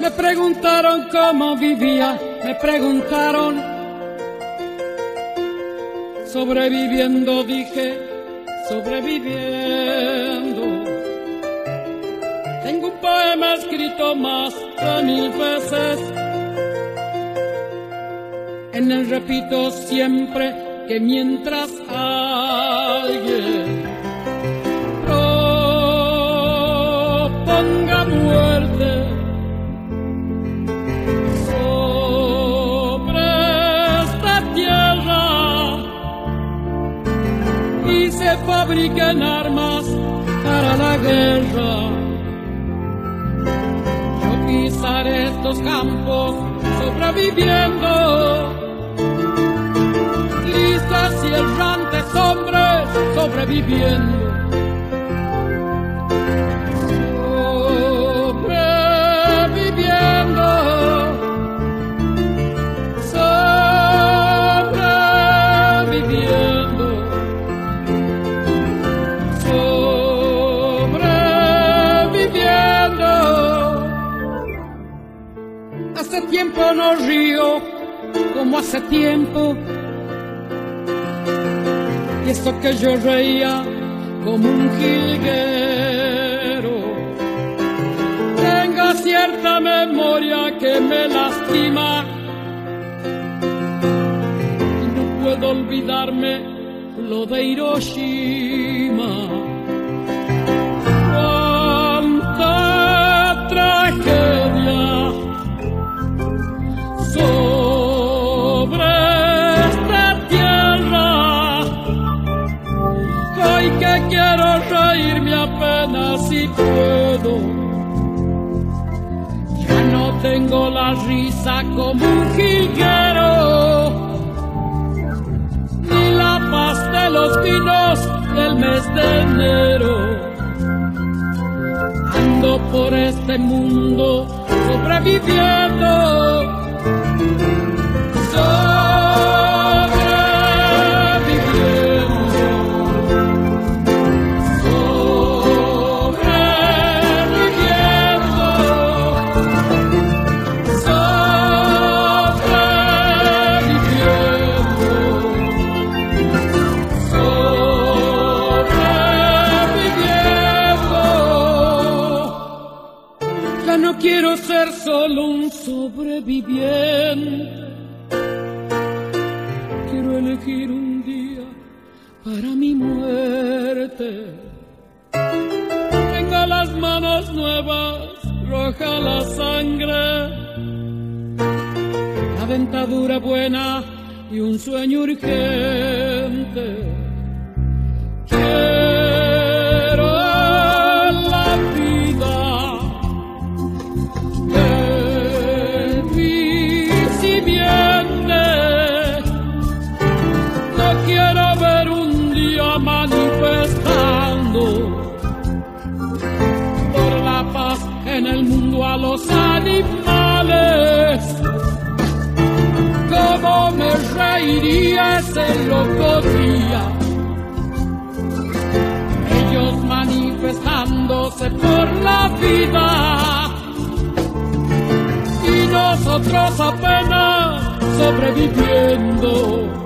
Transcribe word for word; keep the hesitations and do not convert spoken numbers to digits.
Me preguntaron cómo vivía, me preguntaron. Sobreviviendo, dije, sobreviviendo. Tengo un poema escrito más de mil veces. En él repito siempre que mientras alguien proponga muerte sobre esta tierra y se fabriquen armas para la guerra, yo pisaré estos campos sobreviviendo. Listas y errantes hombres sobreviviendo. Sobreviviendo. Sobreviviendo. Sobreviviendo. Hace tiempo no río como hace tiempo. Y esto que yo reía como un jilguero, tengo cierta memoria que me lastima y no puedo olvidarme lo de Hiroshima. Cuánta tragedia sobre esta tierra. Hoy que quiero reírme apenas si puedo. Ya no tengo la risa como un jilguero, ni la paz de los vinos del mes de enero. Ando por este mundo sobreviviendo. No quiero ser solo un sobreviviente. Quiero elegir un día para mi muerte. Tengo las manos nuevas, roja la sangre, la dentadura buena y un sueño urgente. Quiero la vida en el mundo a los animales. Cómo me reiría ese loco día, ellos manifestándose por la vida y nosotros apenas sobreviviendo.